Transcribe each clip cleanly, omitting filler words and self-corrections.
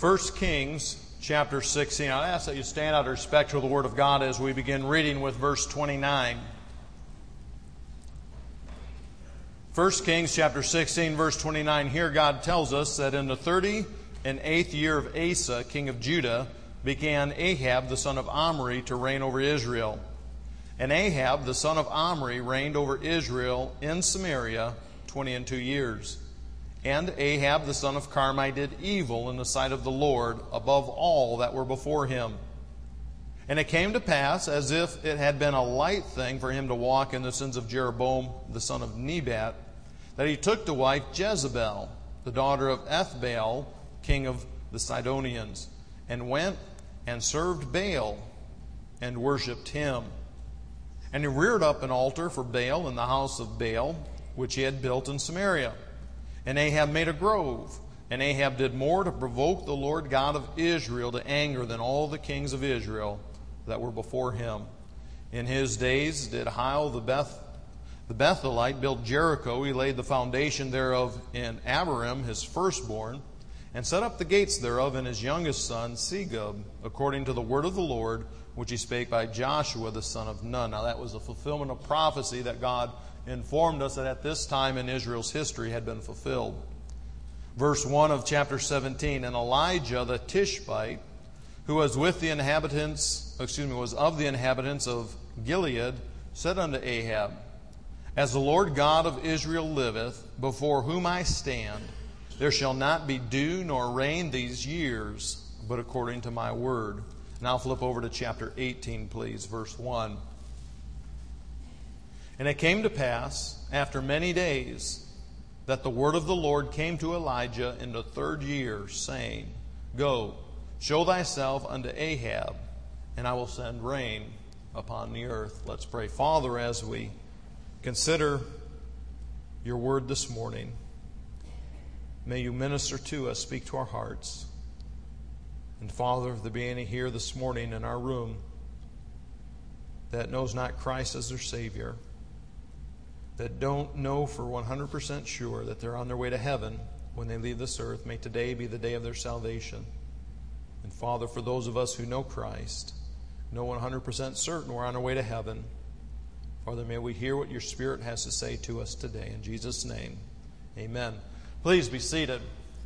1 Kings chapter 16. I ask that you stand out of respect for the Word of God as we begin reading with verse 29. 1 Kings chapter 16, verse 29. Here God tells us that in the 38th year of Asa, king of Judah, began Ahab the son of Omri to reign over Israel. And Ahab the son of Omri reigned over Israel in Samaria 22 years. And Ahab the son of Carmi did evil in the sight of the Lord above all that were before him. And it came to pass, as if it had been a light thing for him to walk in the sins of Jeroboam the son of Nebat, that he took to wife Jezebel, the daughter of Ethbaal, king of the Sidonians, and went and served Baal and worshipped him. And he reared up an altar for Baal in the house of Baal, which he had built in Samaria. And Ahab made a grove. And Ahab did more to provoke the Lord God of Israel to anger than all the kings of Israel that were before him. In his days did Hiel the Bethelite build Jericho. He laid the foundation thereof in Abiram, his firstborn, and set up the gates thereof in his youngest son, Segub, according to the word of the Lord, which he spake by Joshua the son of Nun. Now that was a fulfillment of prophecy that God informed us that at this time in Israel's history had been fulfilled. Verse 1 of chapter 17, and Elijah the Tishbite, who was of the inhabitants of Gilead, said unto Ahab, As the Lord God of Israel liveth, before whom I stand, there shall not be dew nor rain these years, but according to my word. Now flip over to chapter 18, please, verse 1. And it came to pass, after many days, that the word of the Lord came to Elijah in the 3rd year, saying, Go, show thyself unto Ahab, and I will send rain upon the earth. Let's pray. Father, as we consider your word this morning, may you minister to us, speak to our hearts. And Father, if there be any here this morning in our room that knows not Christ as their Savior, that don't know for 100% sure that they're on their way to heaven when they leave this earth, may today be the day of their salvation. And Father, for those of us who know Christ, know 100% certain we're on our way to heaven, Father, may we hear what your Spirit has to say to us today. In Jesus' name, amen. Please be seated.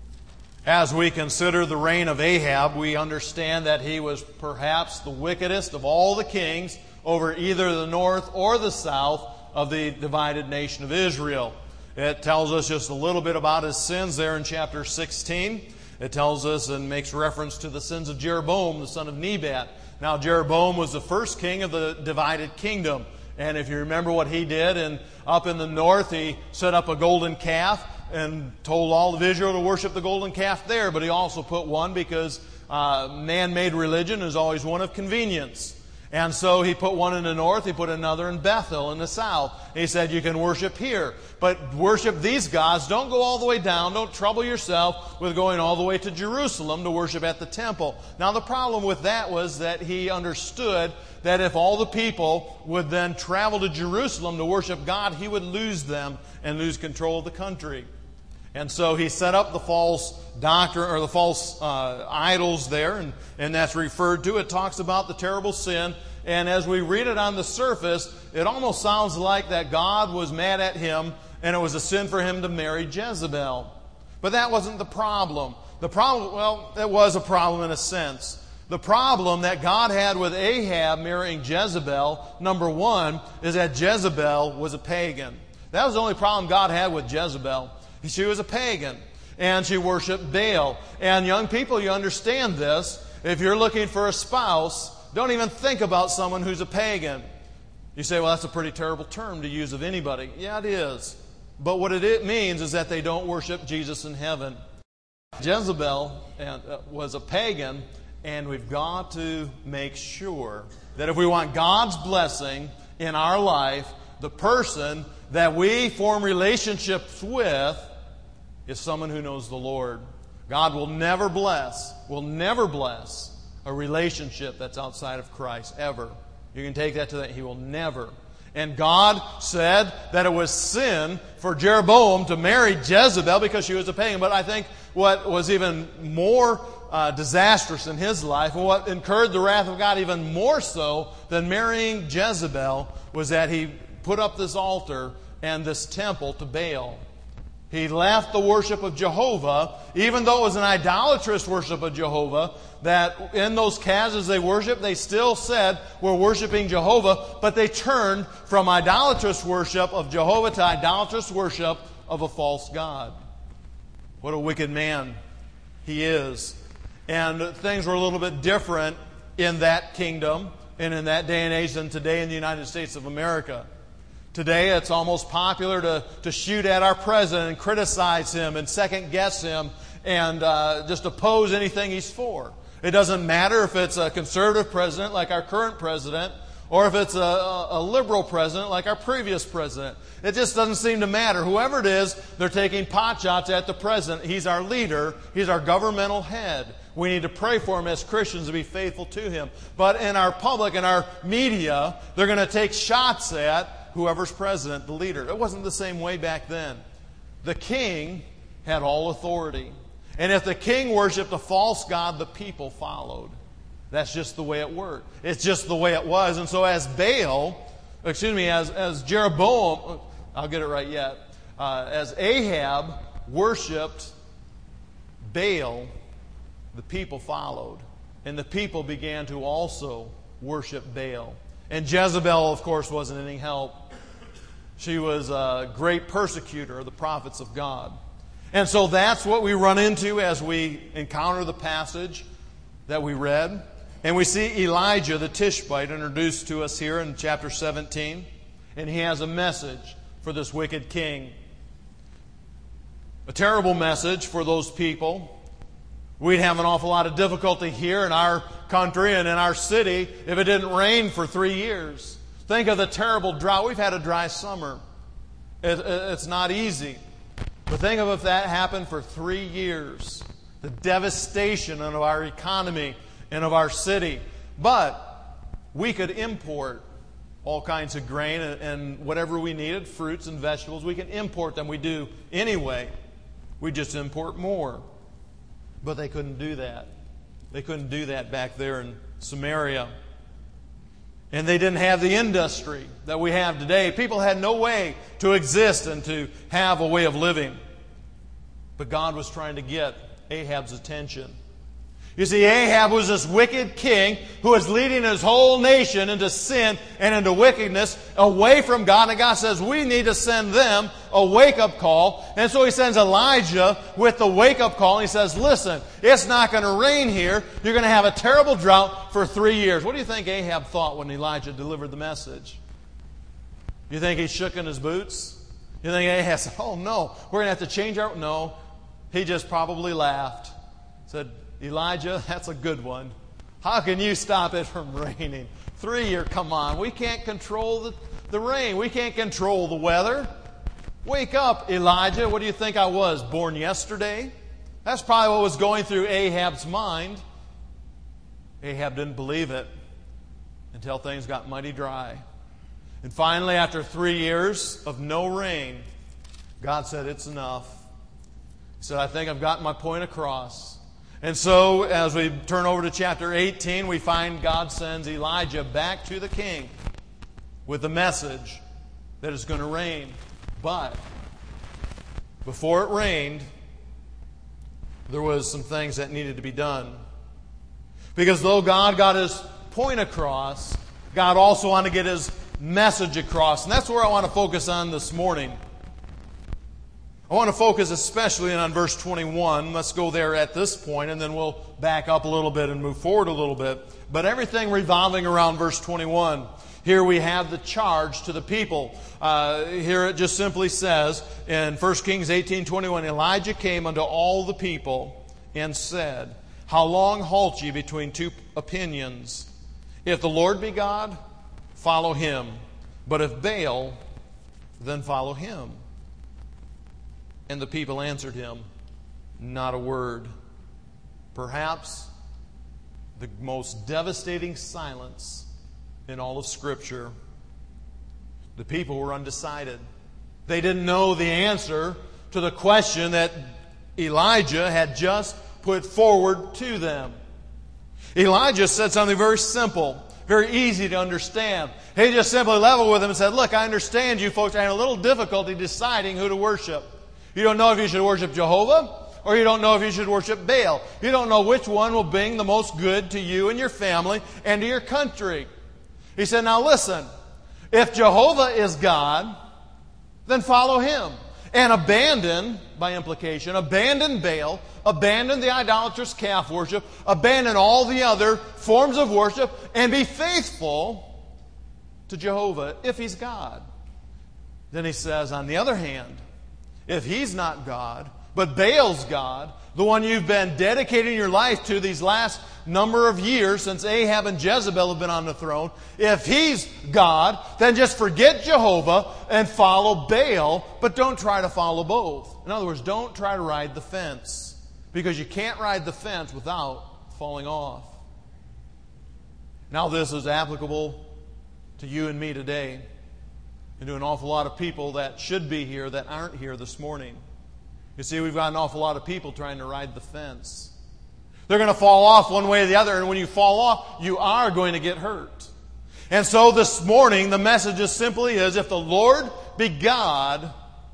As we consider the reign of Ahab, we understand that he was perhaps the wickedest of all the kings over either the north or the south of the divided nation of Israel. It tells us just a little bit about his sins there in chapter 16. It tells us and makes reference to the sins of Jeroboam, the son of Nebat. Now, Jeroboam was the first king of the divided kingdom. And if you remember what he did, and up in the north, he set up a golden calf and told all of Israel to worship the golden calf there. But he also put one because man-made religion is always one of convenience. And so he put one in the north, he put another in Bethel in the south. He said, you can worship here, but worship these gods. Don't go all the way down. Don't trouble yourself with going all the way to Jerusalem to worship at the temple. Now the problem with that was that he understood that if all the people would then travel to Jerusalem to worship God, he would lose them and lose control of the country. And so he set up the false doctrine or the false idols there, and that's referred to. It talks about the terrible sin. And as we read it on the surface, it almost sounds like that God was mad at him and it was a sin for him to marry Jezebel. But that wasn't the problem. The problem, well, it was a problem in a sense. The problem that God had with Ahab marrying Jezebel, number one, is that Jezebel was a pagan. That was the only problem God had with Jezebel. She was a pagan, and she worshipped Baal. And young people, you understand this. If you're looking for a spouse, don't even think about someone who's a pagan. You say, well, that's a pretty terrible term to use of anybody. Yeah, it is. But what it means is that they don't worship Jesus in heaven. Jezebel was a pagan, and we've got to make sure that if we want God's blessing in our life, the person that we form relationships with is someone who knows the Lord. God will never bless a relationship that's outside of Christ, ever. You can take that to that. He will never. And God said that it was sin for Jeroboam to marry Jezebel because she was a pagan. But I think what was even more disastrous in his life, and what incurred the wrath of God even more so than marrying Jezebel, was that he put up this altar and this temple to Baal. He left the worship of Jehovah, even though it was an idolatrous worship of Jehovah, that in those calves as they worshiped, they still said, we're worshiping Jehovah, but they turned from idolatrous worship of Jehovah to idolatrous worship of a false god. What a wicked man he is. And things were a little bit different in that kingdom and in that day and age than today in the United States of America. Today it's almost popular to shoot at our president and criticize him and second guess him and just oppose anything he's for. It doesn't matter if it's a conservative president like our current president or if it's a liberal president like our previous president. It just doesn't seem to matter. Whoever it is, they're taking pot shots at the president. He's our leader. He's our governmental head. We need to pray for him as Christians to be faithful to him. But in our public, in our media, they're going to take shots at whoever's president, the leader. It wasn't the same way back then. The king had all authority. And if the king worshipped a false god, the people followed. That's just the way it worked. It's just the way it was. And so as Jeroboam, I'll get it right yet, as Ahab worshipped Baal, the people followed. And the people began to also worship Baal. And Jezebel, of course, wasn't any help. She was a great persecutor of the prophets of God. And so that's what we run into as we encounter the passage that we read. And we see Elijah the Tishbite introduced to us here in chapter 17. And he has a message for this wicked king. A terrible message for those people. We'd have an awful lot of difficulty here in our country and in our city if it didn't rain for 3 years. Think of the terrible drought. We've had a dry summer. It's not easy. But think of if that happened for 3 years. The devastation of our economy and of our city. But we could import all kinds of grain and whatever we needed, fruits and vegetables. We can import them. We do anyway. We just import more. But they couldn't do that. They couldn't do that back there in Samaria. And they didn't have the industry that we have today. People had no way to exist and to have a way of living. But God was trying to get Ahab's attention. You see, Ahab was this wicked king who was leading his whole nation into sin and into wickedness away from God. And God says, we need to send them a wake-up call. And so he sends Elijah with the wake-up call. And he says, listen, it's not going to rain here. You're going to have a terrible drought for 3 years. What do you think Ahab thought when Elijah delivered the message? You think he shook in his boots? You think Ahab said, oh no, we're going to have to change our... No, he just probably laughed. Said, Elijah, that's a good one. How can you stop it from raining? 3 years, come on. We can't control the rain. We can't control the weather. Wake up, Elijah. What do you think I was, born yesterday? That's probably what was going through Ahab's mind. Ahab didn't believe it until things got mighty dry. And finally, after 3 years of no rain, God said, it's enough. He said, I think I've gotten my point across. And so, as we turn over to chapter 18, we find God sends Elijah back to the king with the message that it's going to rain. But before it rained, there was some things that needed to be done. Because though God got his point across, God also wanted to get his message across. And that's where I want to focus on this morning. I want to focus especially on verse 21. Let's go there at this point, and then we'll back up a little bit and move forward a little bit. But everything revolving around verse 21. Here we have the charge to the people. Here it just simply says in 1 Kings 18:21, Elijah came unto all the people and said, how long halt ye between two opinions? If the Lord be God, follow him. But if Baal, then follow him. And the people answered him, not a word. Perhaps the most devastating silence in all of Scripture. The people were undecided. They didn't know the answer to the question that Elijah had just put forward to them. Elijah said something very simple, very easy to understand. He just simply leveled with them and said, look, I understand you folks are having a little difficulty deciding who to worship. You don't know if you should worship Jehovah, or you don't know if you should worship Baal. You don't know which one will bring the most good to you and your family and to your country. He said, now listen, if Jehovah is God, then follow Him. And abandon, by implication, abandon Baal, abandon the idolatrous calf worship, abandon all the other forms of worship, and be faithful to Jehovah if He's God. Then he says, on the other hand, if He's not God, but Baal's God, the one you've been dedicating your life to these last number of years since Ahab and Jezebel have been on the throne, if he's God, then just forget Jehovah and follow Baal, but don't try to follow both. In other words, don't try to ride the fence, because you can't ride the fence without falling off. Now this is applicable to you and me today, and to an awful lot of people that should be here that aren't here this morning. You see, we've got an awful lot of people trying to ride the fence. They're going to fall off one way or the other, and when you fall off, you are going to get hurt. And so this morning, the message just simply is, if the Lord be God,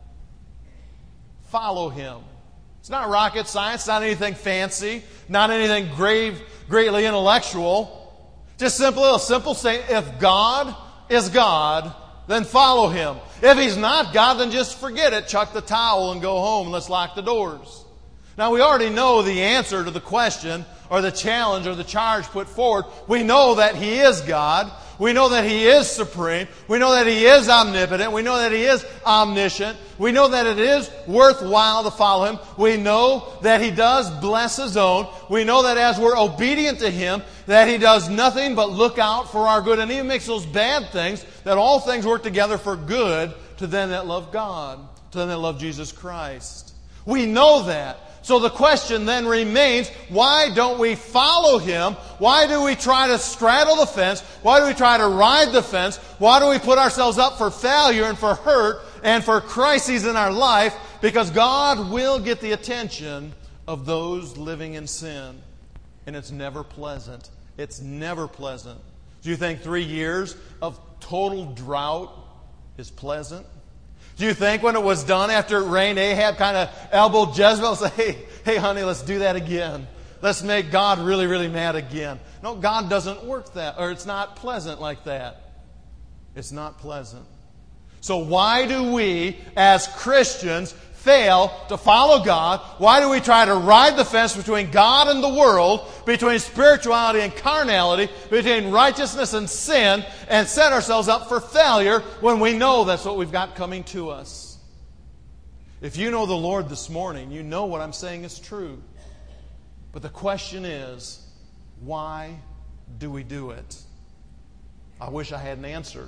follow Him. It's not rocket science, not anything fancy, not anything greatly intellectual. Just a simple saying, if God is God, then follow Him. If He's not God, then just forget it. Chuck the towel and go home, and let's lock the doors. Now, we already know the answer to the question or the challenge or the charge put forward. We know that He is God. We know that He is supreme. We know that He is omnipotent. We know that He is omniscient. We know that it is worthwhile to follow Him. We know that He does bless His own. We know that as we're obedient to Him, that He does nothing but look out for our good, and even makes those bad things, that all things work together for good to them that love God, to them that love Jesus Christ. We know that. So the question then remains, why don't we follow Him? Why do we try to straddle the fence? Why do we try to ride the fence? Why do we put ourselves up for failure and for hurt and for crises in our life? Because God will get the attention of those living in sin. And it's never pleasant. It's never pleasant. Do you think 3 years of total drought is pleasant? Do you think when it was done after it rained, Ahab kind of elbowed Jezebel and said, hey, honey, let's do that again. Let's make God really, really mad again. No, God doesn't work that, or it's not pleasant like that. It's not pleasant. So why do we, as Christians, fail to follow God? Why do we try to ride the fence between God and the world, between spirituality and carnality, between righteousness and sin, and set ourselves up for failure when we know that's what we've got coming to us? If you know the Lord this morning, you know what I'm saying is true. But the question is, why do we do it? I wish I had an answer.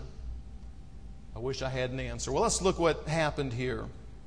I wish I had an answer. Well, let's look what happened here.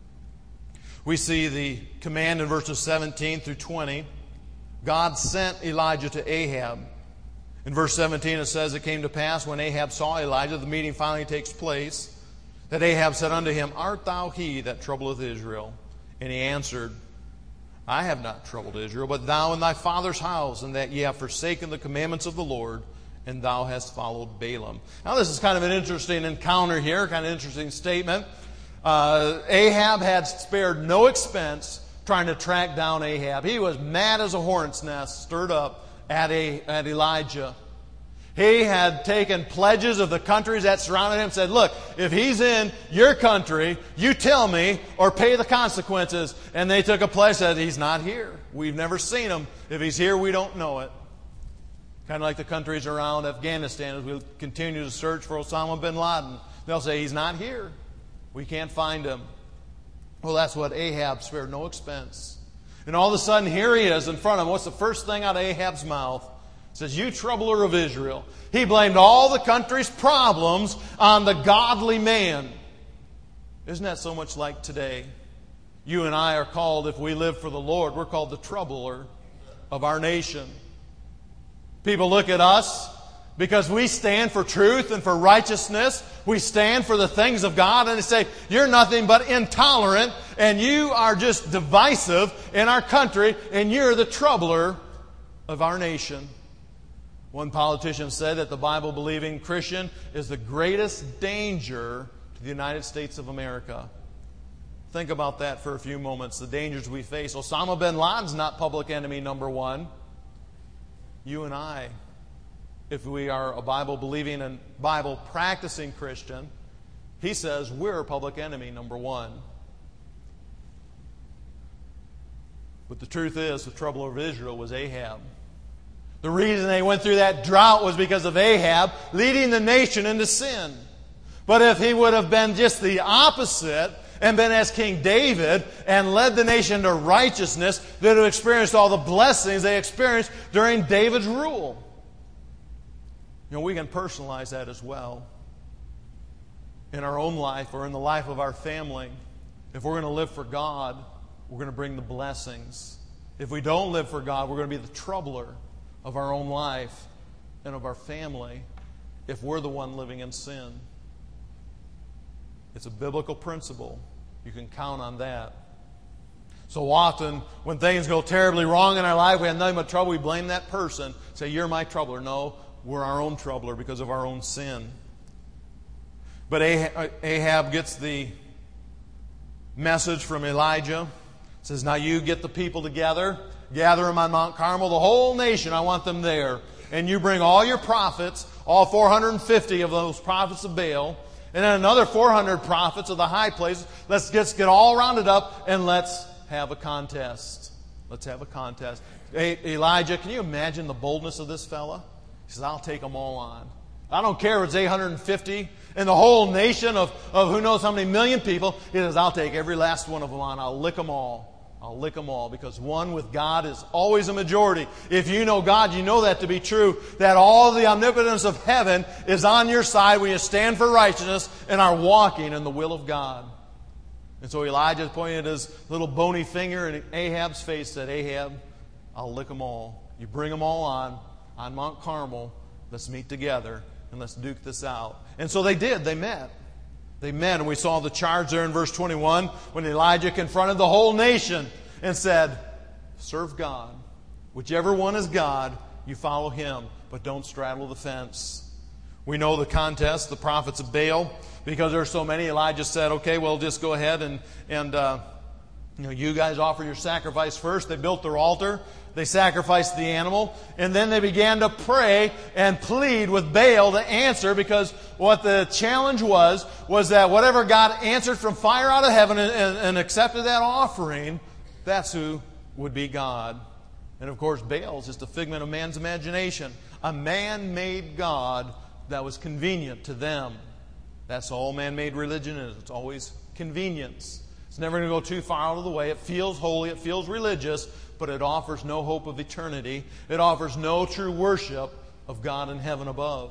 We see the command in verses 17 through 20. God sent Elijah to Ahab. In verse 17 it says, it came to pass when Ahab saw Elijah, the meeting finally takes place, that Ahab said unto him, art thou he that troubleth Israel? And he answered, I have not troubled Israel, but thou and thy father's house, and that ye have forsaken the commandments of the Lord, and thou hast followed Balaam. Now this is kind of an interesting encounter here, kind of an interesting statement. Ahab had spared no expense trying to track down Ahab. He was mad as a hornet's nest, stirred up at Elijah. He had taken pledges of the countries that surrounded him and said, look, if he's in your country, you tell me or pay the consequences. And they took a pledge that he's not here. We've never seen him. If he's here, we don't know it. Kind of like the countries around Afghanistan as we continue to search for Osama bin Laden. They'll say, he's not here. We can't find him. Well, that's what Ahab spared no expense. And all of a sudden, here he is in front of him. What's the first thing out of Ahab's mouth? It says, you troubler of Israel. He blamed all the country's problems on the godly man. Isn't that so much like today? You and I are called, if we live for the Lord, we're called the troubler of our nation. People look at us because we stand for truth and for righteousness. We stand for the things of God, and they say, you're nothing but intolerant and you are just divisive in our country, and you're the troubler of our nation. One politician said that the Bible-believing Christian is the greatest danger to the United States of America. Think about that for a few moments, the dangers we face. Osama bin Laden's not public enemy number one. You and I, if we are a Bible-believing and Bible-practicing Christian, he says we're public enemy number one. But the truth is, the trouble of Israel was Ahab. The reason they went through that drought was because of Ahab leading the nation into sin. But if he would have been just the opposite and been as King David and led the nation to righteousness, they would have experienced all the blessings they experienced during David's rule. You know, we can personalize that as well in our own life or in the life of our family. If we're going to live for God, we're going to bring the blessings. If we don't live for God, we're going to be the troubler of our own life and of our family if we're the one living in sin. It's a biblical principle. You can count on that. So often, when things go terribly wrong in our life, we have nothing but trouble, we blame that person. Say, you're my troubler. No, we're our own troubler because of our own sin. But Ahab gets the message from Elijah. It says, now you get the people together, gather them on Mount Carmel, the whole nation, I want them there. And you bring all your prophets, all 450 of those prophets of Baal, and then another 400 prophets of the high places. Let's just get all rounded up and let's have a contest. Let's have a contest. Hey, Elijah, can you imagine the boldness of this fella? He says, I'll take them all on. I don't care if it's 850 and the whole nation of who knows how many million people. He says, I'll take every last one of them on. I'll lick them all. I'll lick them all, because one with God is always a majority. If you know God, you know that to be true, that all the omnipotence of heaven is on your side when you stand for righteousness and are walking in the will of God. And so Elijah pointed his little bony finger in Ahab's face, said, Ahab, I'll lick them all. You bring them all on Mount Carmel. Let's meet together and let's duke this out. And so they did. They met. They met, and we saw the charge there in verse 21 when Elijah confronted the whole nation and said, serve God. Whichever one is God, you follow him, but don't straddle the fence. We know the contest, the prophets of Baal, because there are so many. Elijah said, okay, well, just go ahead and you guys offer your sacrifice first. They built their altar. They sacrificed the animal, and then they began to pray and plead with Baal to answer, because what the challenge was that whatever God answered from fire out of heaven and accepted that offering, that's who would be God. And of course, Baal is just a figment of man's imagination. A man-made God that was convenient to them. That's all man-made religion is. It's always convenience. It's never going to go too far out of the way. It feels holy, it feels religious, but it offers no hope of eternity. It offers no true worship of God in heaven above.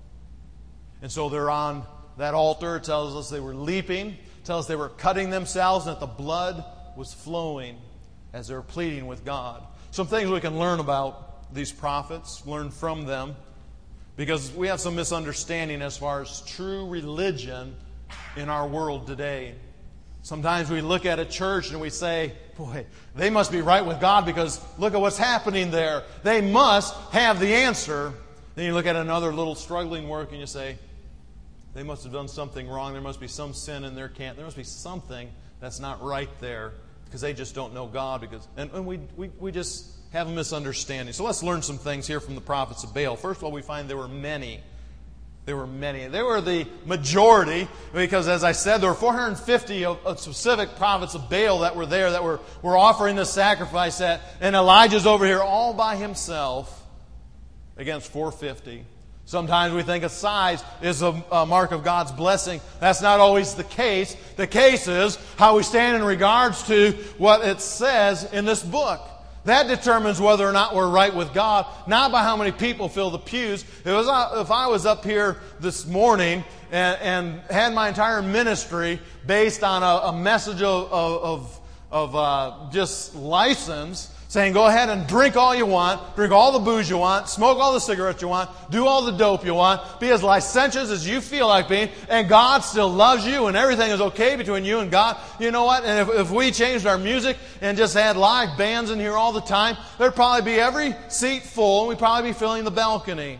And so they're on that altar. It tells us they were leaping. It tells us they were cutting themselves and that the blood was flowing as they were pleading with God. Some things we can learn about these prophets, learn from them, because we have some misunderstanding as far as true religion in our world today. Sometimes we look at a church and we say, boy, they must be right with God because look at what's happening there. They must have the answer. Then you look at another little struggling work and you say, they must have done something wrong. There must be some sin in their camp. There must be something that's not right there because they just don't know God. And we just have a misunderstanding. So let's learn some things here from the prophets of Baal. First of all, we find there were many. There were many. They were the majority because, as I said, there were 450 of specific prophets of Baal that were there that were offering the sacrifice. And Elijah's over here all by himself against 450. Sometimes we think a size is a mark of God's blessing. That's not always the case. The case is how we stand in regards to what it says in this book. That determines whether or not we're right with God, not by how many people fill the pews. If I was up here this morning and had my entire ministry based on a message of just license, saying, go ahead and drink all you want, drink all the booze you want, smoke all the cigarettes you want, do all the dope you want, be as licentious as you feel like being, and God still loves you and everything is okay between you and God. You know what? And if we changed our music and just had live bands in here all the time, there'd probably be every seat full and we'd probably be filling the balcony.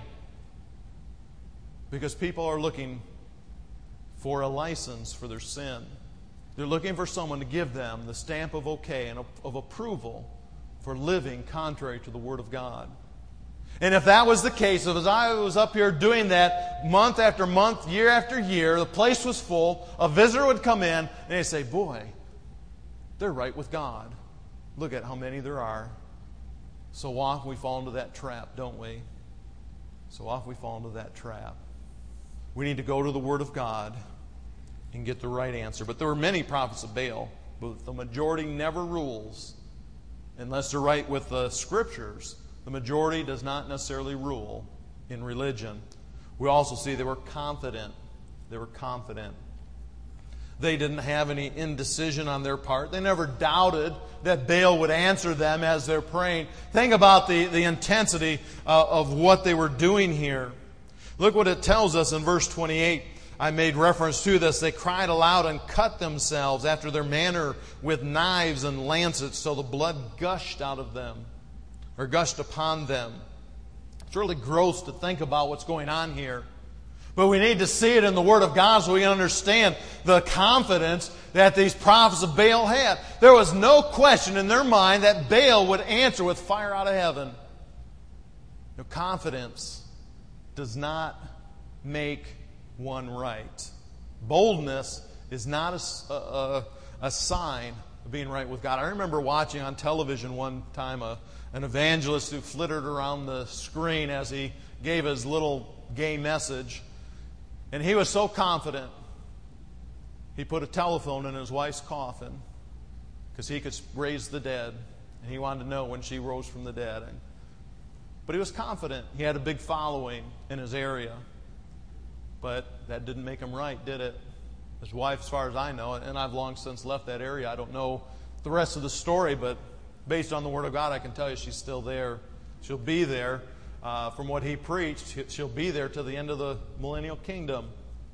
Because people are looking for a license for their sin. They're looking for someone to give them the stamp of okay and of approval for living contrary to the Word of God. And if that was the case, if as I was up here doing that month after month, year after year, the place was full, a visitor would come in and they'd say, boy, they're right with God. Look at how many there are. So often we fall into that trap, don't we? So often we fall into that trap. We need to go to the Word of God and get the right answer. But there were many prophets of Baal, but the majority never rules. Unless they're right with the Scriptures, the majority does not necessarily rule in religion. We also see they were confident. They were confident. They didn't have any indecision on their part. They never doubted that Baal would answer them as they're praying. Think about the intensity of what they were doing here. Look what it tells us in verse 28. I made reference to this. They cried aloud and cut themselves after their manner with knives and lancets, so the blood gushed out of them, or gushed upon them. It's really gross to think about what's going on here. But we need to see it in the Word of God so we can understand the confidence that these prophets of Baal had. There was no question in their mind that Baal would answer with fire out of heaven. No, confidence does not make one right. Boldness is not a sign of being right with God. I remember watching on television one time an evangelist who flittered around the screen as he gave his little gay message. And he was so confident, he put a telephone in his wife's coffin because he could raise the dead. And he wanted to know when she rose from the dead. But he was confident. He had a big following in his area. But that didn't make him right, did it? His wife, as far as I know, and I've long since left that area. I don't know the rest of the story, but based on the Word of God, I can tell you she's still there. She'll be there. From what he preached, she'll be there to the end of the millennial kingdom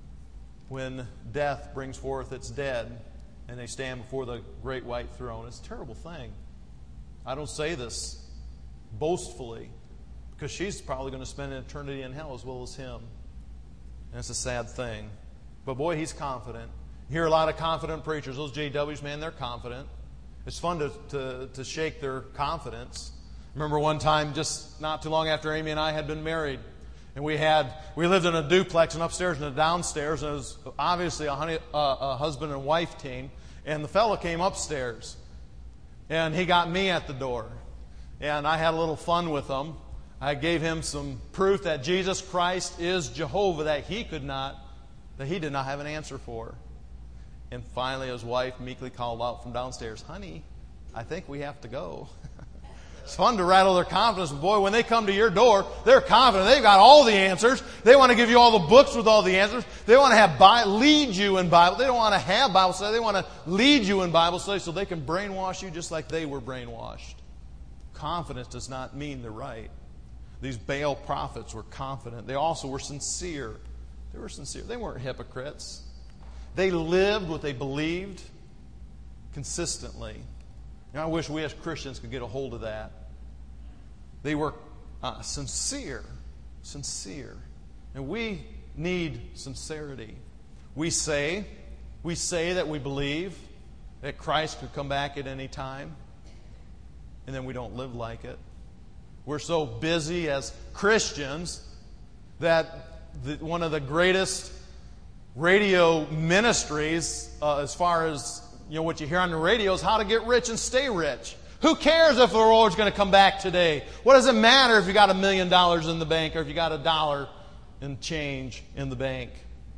when death brings forth its dead and they stand before the great white throne. It's a terrible thing. I don't say this boastfully because she's probably going to spend an eternity in hell as well as him. And it's a sad thing. But boy, he's confident. You hear a lot of confident preachers. Those JWs, man, they're confident. It's fun to shake their confidence. Remember one time, just not too long after Amy and I had been married, and we lived in a duplex, and upstairs and a downstairs, and it was obviously a husband and wife team. And the fellow came upstairs, and he got me at the door, and I had a little fun with him. I gave him some proof that Jesus Christ is Jehovah that he did not have an answer for. And finally, his wife meekly called out from downstairs, "Honey, I think we have to go." It's fun to rattle their confidence. Boy, when they come to your door, they're confident. They've got all the answers. They want to give you all the books with all the answers. They want to lead you in Bible. They don't want to have Bible study. They want to lead you in Bible study so they can brainwash you just like they were brainwashed. Confidence does not mean they're right. These Baal prophets were confident. They also were sincere. They were sincere. They weren't hypocrites. They lived what they believed consistently. I wish we as Christians could get a hold of that. They were sincere. Sincere. And we need sincerity. We say that we believe that Christ could come back at any time, and then we don't live like it. We're so busy as Christians that one of the greatest radio ministries, as far as what you hear on the radio, is how to get rich and stay rich. Who cares if the Lord's going to come back today? What does it matter if you got $1 million in the bank or if you got $1 in change in the bank?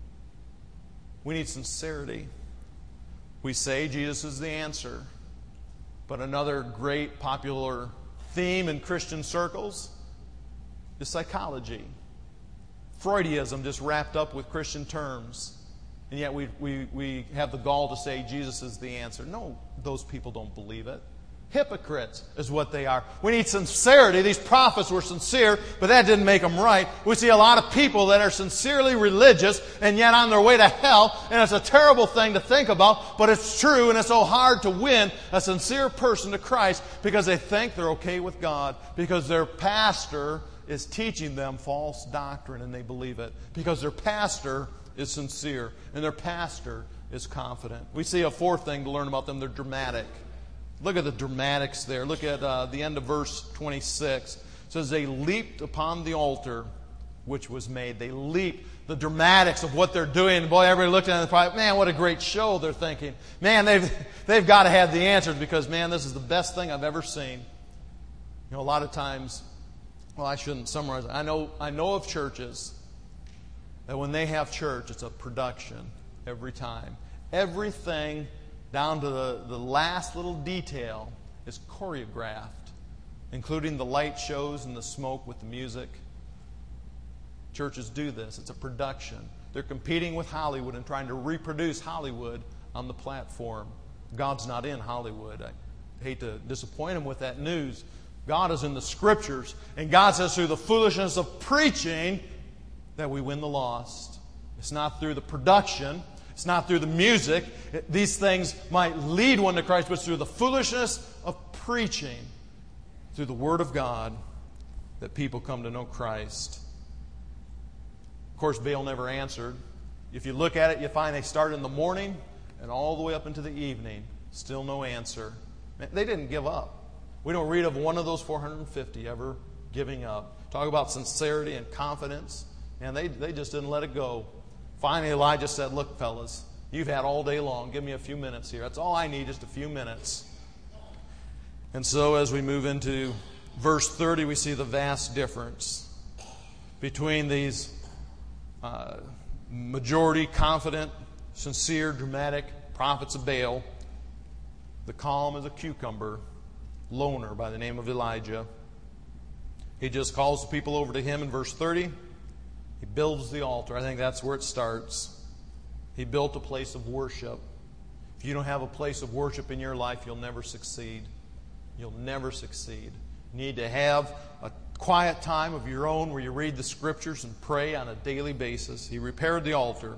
We need sincerity. We say Jesus is the answer. But another great popular theme in Christian circles is psychology. Freudism just wrapped up with Christian terms. And yet we have the gall to say Jesus is the answer. No, those people don't believe it. Hypocrites is what they are. We need sincerity. These prophets were sincere, but that didn't make them right. We see a lot of people that are sincerely religious and yet on their way to hell, and it's a terrible thing to think about, but it's true, and it's so hard to win a sincere person to Christ because they think they're okay with God, because their pastor is teaching them false doctrine and they believe it, because their pastor is sincere and their pastor is confident. We see a fourth thing to learn about them. They're dramatic. Look at the dramatics there. Look at the end of verse 26. It says, they leaped upon the altar which was made. They leaped. The dramatics of what they're doing. Boy, everybody looked at it and thought, man, what a great show, they're thinking. Man, they've got to have the answers because, man, this is the best thing I've ever seen. You know, a lot of times, well, I shouldn't summarize it. I know of churches that when they have church, it's a production every time. Everything down to the last little detail is choreographed, including the light shows and the smoke with the music. Churches do this. It's a production. They're competing with Hollywood and trying to reproduce Hollywood on the platform. God's not in Hollywood. I hate to disappoint him with that news. God is in the Scriptures, and God says through the foolishness of preaching that we win the lost. It's not through the production. It's not through the music. These things might lead one to Christ, but it's through the foolishness of preaching, through the Word of God, that people come to know Christ. Of course, Baal never answered. If you look at it, you find they start in the morning and all the way up into the evening. Still no answer. They didn't give up. We don't read of one of those 450 ever giving up. Talk about sincerity and confidence. And they just didn't let it go. Finally, Elijah said, look, fellas, you've had all day long. Give me a few minutes here. That's all I need, just a few minutes. And so as we move into verse 30, we see the vast difference between these majority, confident, sincere, dramatic prophets of Baal, the calm as a cucumber loner by the name of Elijah. He just calls the people over to him in verse 30. He builds the altar. I think that's where it starts. He built a place of worship. If you don't have a place of worship in your life, you'll never succeed. You'll never succeed. You need to have a quiet time of your own where you read the Scriptures and pray on a daily basis. He repaired the altar.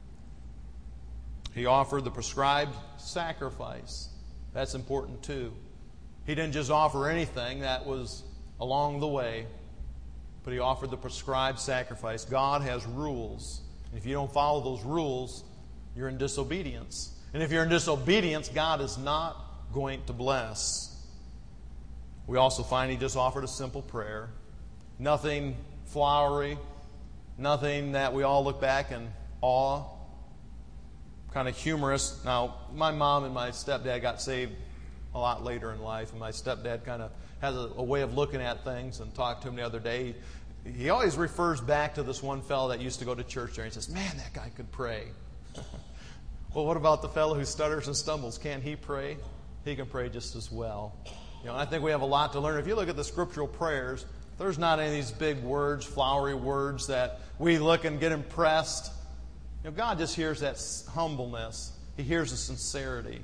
He offered the prescribed sacrifice. That's important too. He didn't just offer anything that was along the way, but he offered the prescribed sacrifice. God has rules. And if you don't follow those rules, you're in disobedience. And if you're in disobedience, God is not going to bless. We also find he just offered a simple prayer. Nothing flowery. Nothing that we all look back in awe. Kind of humorous. Now, my mom and my stepdad got saved a lot later in life. And my stepdad kind of has a way of looking at things, and talked to him the other day. He always refers back to this one fellow that used to go to church there. He says, man, that guy could pray. Well, what about the fellow who stutters and stumbles? Can't he pray? He can pray just as well. You know, I think we have a lot to learn. If you look at the scriptural prayers, there's not any of these big words, flowery words that we look and get impressed. You know, God just hears that humbleness. He hears the sincerity.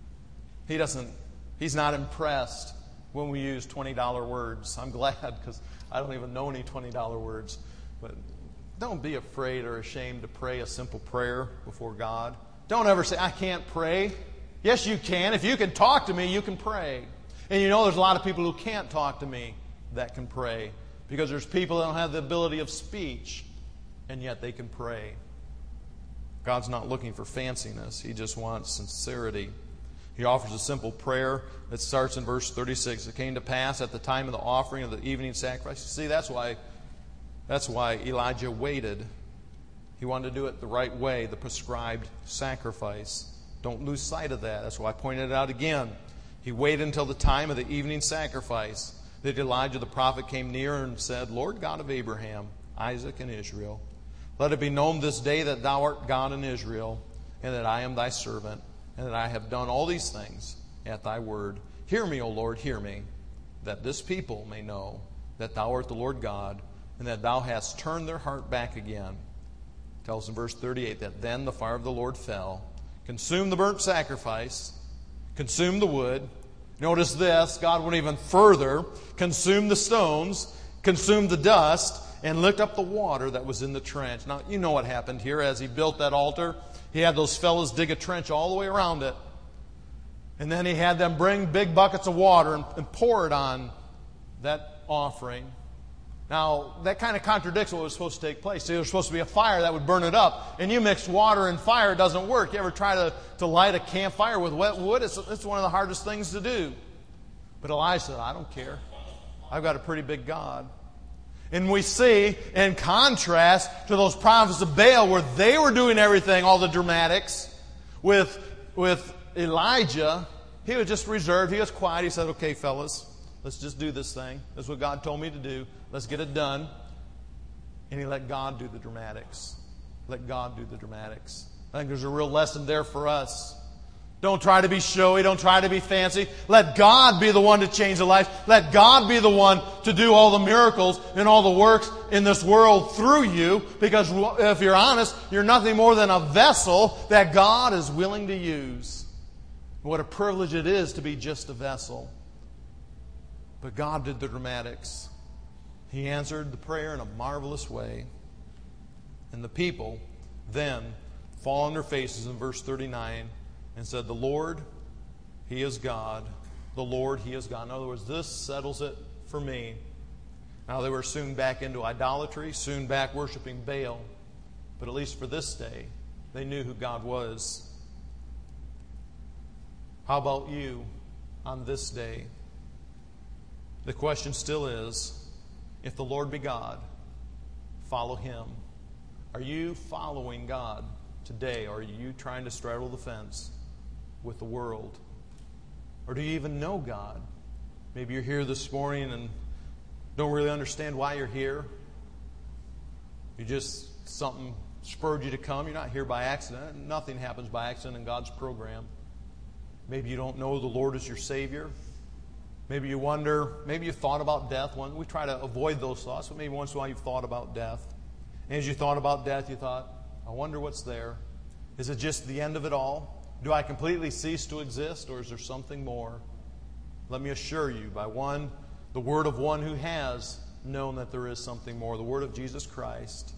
He's not impressed when we use $20 words. I'm glad, because I don't even know any $20 words. But don't be afraid or ashamed to pray a simple prayer before God. Don't ever say, I can't pray. Yes, you can. If you can talk to me, you can pray. And you know there's a lot of people who can't talk to me that can pray. Because there's people that don't have the ability of speech, and yet they can pray. God's not looking for fanciness. He just wants sincerity. He offers a simple prayer that starts in verse 36. It came to pass at the time of the offering of the evening sacrifice. You see, that's why Elijah waited. He wanted to do it the right way, the prescribed sacrifice. Don't lose sight of that. That's why I pointed it out again. He waited until the time of the evening sacrifice that Elijah the prophet came near and said, Lord God of Abraham, Isaac, and Israel, let it be known this day that thou art God in Israel, and that I am thy servant, and that I have done all these things at thy word. Hear me, O Lord, hear me, that this people may know that thou art the Lord God, and that thou hast turned their heart back again. It tells in verse 38 that then the fire of the Lord fell, consumed the burnt sacrifice, consumed the wood, Notice this, God went even further, consumed the stones, consumed the dust, and licked up the water that was in the trench. Now, you know what happened here as he built that altar. He had those fellows dig a trench all the way around it. And then he had them bring big buckets of water and pour it on that offering. Now, that kind of contradicts what was supposed to take place. See, there was supposed to be a fire that would burn it up. And you mix water and fire, it doesn't work. You ever try to light a campfire with wet wood? It's one of the hardest things to do. But Elijah said, I don't care. I've got a pretty big God. And we see, in contrast to those prophets of Baal, where they were doing everything, all the dramatics, with Elijah, he was just reserved. He was quiet. He said, okay, fellas, let's just do this thing. This is what God told me to do. Let's get it done. And he let God do the dramatics. Let God do the dramatics. I think there's a real lesson there for us. Don't try to be showy. Don't try to be fancy. Let God be the one to change the life. Let God be the one to do all the miracles and all the works in this world through you. Because if you're honest, you're nothing more than a vessel that God is willing to use. What a privilege it is to be just a vessel. But God did the dramatics. He answered the prayer in a marvelous way. And the people then fall on their faces in verse 39 and said, the Lord, He is God. The Lord, He is God. In other words, this settles it for me. Now they were soon back into idolatry, soon back worshiping Baal. But at least for this day, they knew who God was. How about you on this day? The question still is, if the Lord be God, follow Him. Are you following God today? Or are you trying to straddle the fence with the world? Or do you even know God? Maybe you're here this morning and don't really understand why you're here. Something spurred you to come. You're not here by accident. Nothing happens by accident in God's program. Maybe you don't know the Lord as your Savior. Maybe you wonder, maybe you thought about death. We try to avoid those thoughts, but maybe once in a while you've thought about death. And as you thought about death, you thought, I wonder what's there. Is it just the end of it all? Do I completely cease to exist, or is there something more? Let me assure you, by the word of one who has known that there is something more, the word of Jesus Christ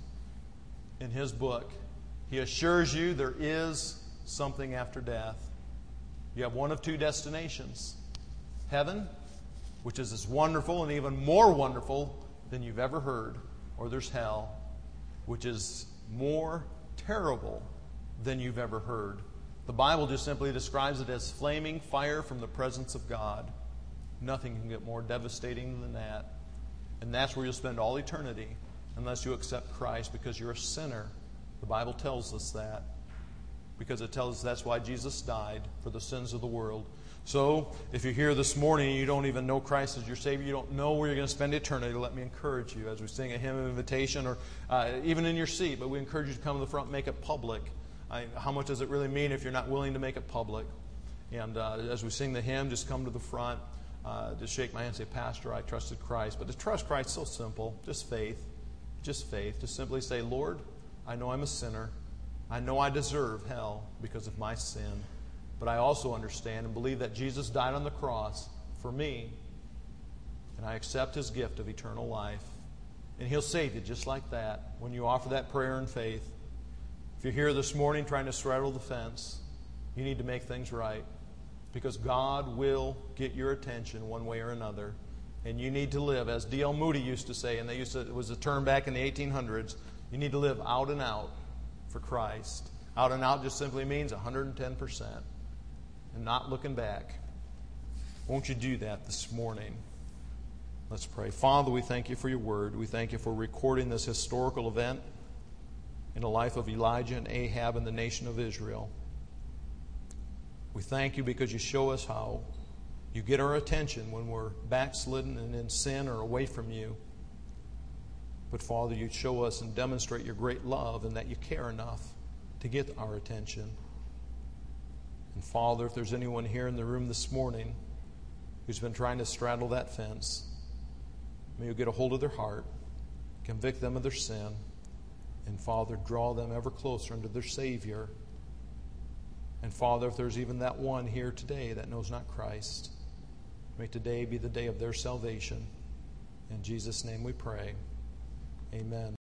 in His book, He assures you there is something after death. You have one of two destinations. Heaven, which is as wonderful and even more wonderful than you've ever heard. Or there's hell, which is more terrible than you've ever heard. The Bible just simply describes it as flaming fire from the presence of God. Nothing can get more devastating than that. And that's where you'll spend all eternity unless you accept Christ, because you're a sinner. The Bible tells us that. Because it tells us that's why Jesus died, for the sins of the world. So, if you're here this morning and you don't even know Christ as your Savior, you don't know where you're going to spend eternity, let me encourage you as we sing a hymn of invitation, or even in your seat, but we encourage you to come to the front and make it public. How much does it really mean if you're not willing to make it public? And as we sing the hymn, just come to the front, just shake my hand and say, Pastor, I trusted Christ. But to trust Christ is so simple, just faith. Just faith. Just simply say, Lord, I know I'm a sinner. I know I deserve hell because of my sin. But I also understand and believe that Jesus died on the cross for me. And I accept His gift of eternal life. And He'll save you just like that when you offer that prayer in faith. If you're here this morning trying to straddle the fence, you need to make things right. Because God will get your attention one way or another. And you need to live, as D.L. Moody used to say, and it was a term back in the 1800s, you need to live out and out for Christ. Out and out just simply means 110%. And not looking back. Won't you do that this morning? Let's pray. Father, we thank You for Your word. We thank You for recording this historical event in the life of Elijah and Ahab and the nation of Israel. We thank You because You show us how You get our attention when we're backslidden and in sin or away from You. But Father, You show us and demonstrate Your great love and that You care enough to get our attention. And Father, if there's anyone here in the room this morning who's been trying to straddle that fence, may You get a hold of their heart, convict them of their sin, and Father, draw them ever closer unto their Savior. And Father, if there's even that one here today that knows not Christ, May today be the day of their salvation. In Jesus' name we pray. Amen.